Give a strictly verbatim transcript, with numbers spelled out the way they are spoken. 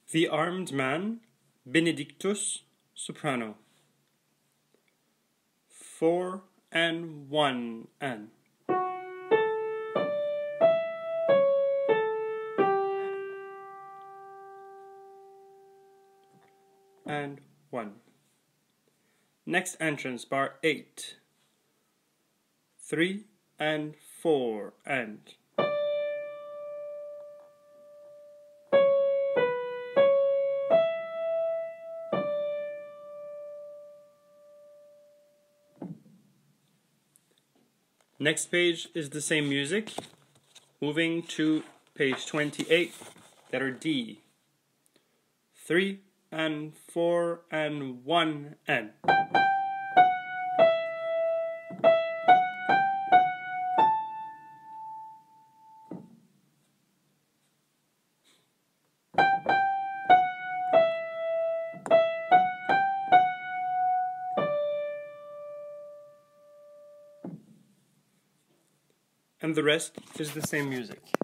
The Armed Man, Benedictus, soprano. Four and one and. And one. Next entrance, bar eight. Three and four and. Next page is the same music. Moving to page twenty-eight, letter D. Three and four and one and. And the rest is the same music.